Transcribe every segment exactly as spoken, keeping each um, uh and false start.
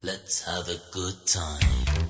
Let's have a good time.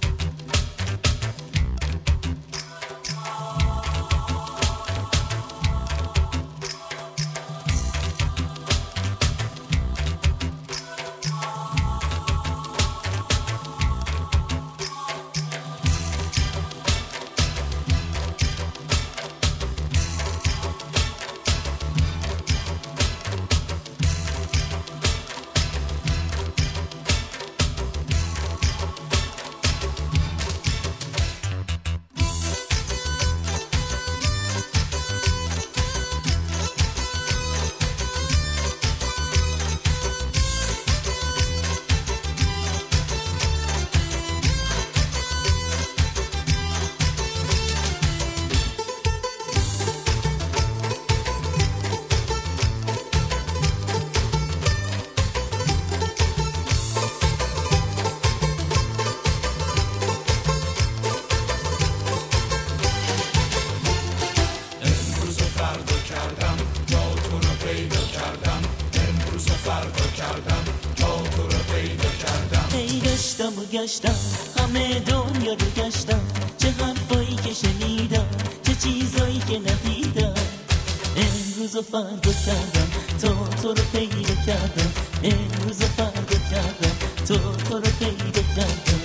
گشتم همه دنیا رو گشتم، چه حرفایی که شنیدم، چه چیزایی که ندیدم. امروز و فردا کردم تا تو رو پیدا کردم، امروز و فردا کردم تا تو رو پیدا کردم.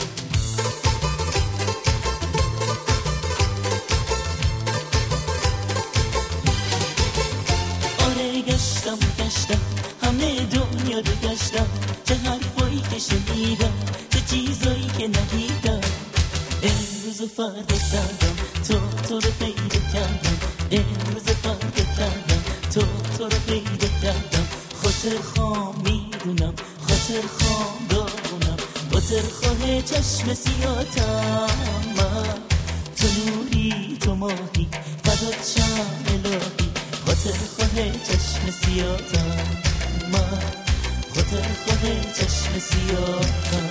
آره گشتم و گشتم همه دنیا رو گشتم، چه حرفایی که شنیدم، چیزایی که ندیدم. امروز و فردا کردم تا تو رو پیدا کردم، امروز و فردا کردم تا تو رو پیدا کردم. خاطر خواه میدونم، خاطر خواه دارونم، خاطر خواه چشم سیاتم. من تو نوری تو ماهی فدات شم الهی، خاطر خواه چشم سیاتم. من خاطر خواه چشم سیاتم.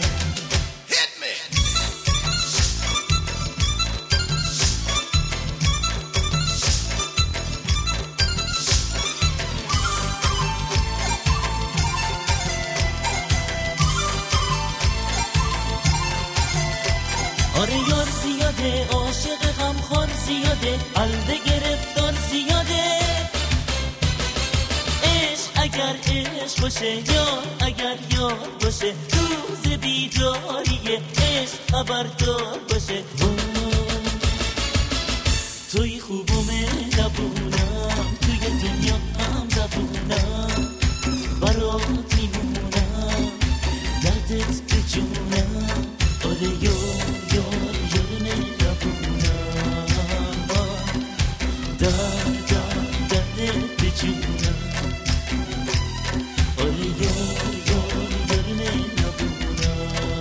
آره یار زیاده، عاشق غمخوار زیاده، قلب گرفتار زیاده. عشق اگر عشق باشه، یار اگر یار باشه، روز بیداریه عشق خبردار باشه. توی خوب و مهربونم، توی دنیا هم زبونم، برات میمونم، دردت به جونم. آره یار یار یار مهربونم، درد درد دردت به جونم. آره یار یار یار مهربونم،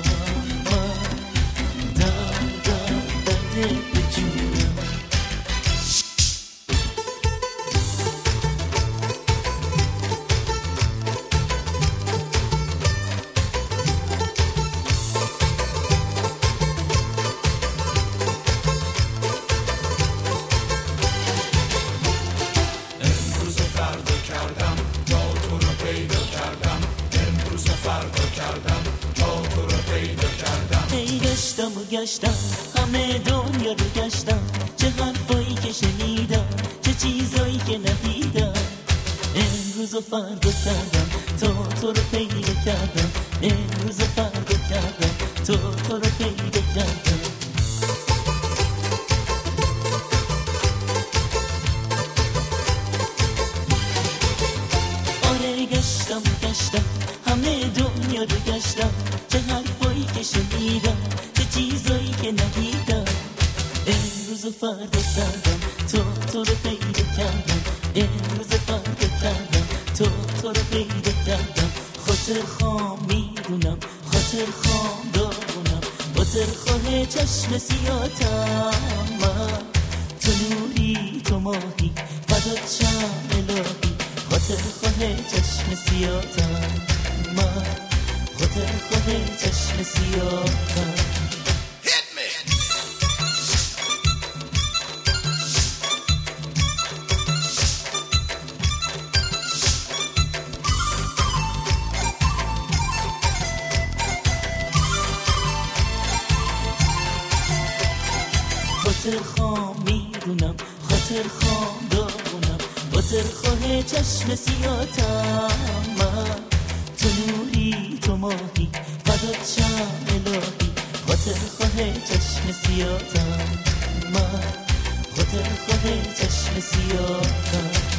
درد درد دردت به جونم. گشتم و گشتم همه دنیا رو گشتم، چه حرفایی که شنیدم، چه چیزایی که ندیدم. امروز و فردا کردم تا تو رو پیدا کردم، امروز و فردا کردم تا تو رو پیدا کردم. آره گشتم و گشتم همه دنیا رو گشتم، چه حرفایی که شنیدم، چه چیزایی که ندیدم. امروز و فردا کردم تا تو رو پیدا کردم، امروز و فردا کردم تا تو رو پیدا کردم. خاطر خواه میدونم، خاطر خواه دارونم، خاطر خواه چشم سیاتم. من تو نوری تو ماهی فدات شم الهی، خاطر خواه چشم سیاتم. من خاطر خواه چشم سیاتم. خاطر خام میدونم، خاطر خام داغونم، خاطر خواه چشم سیاتم من. تو نوری تو ماهی فدات شم الهی، خاطر خواه چشم سیاتم من، خاطر خواه چشم سیاتم.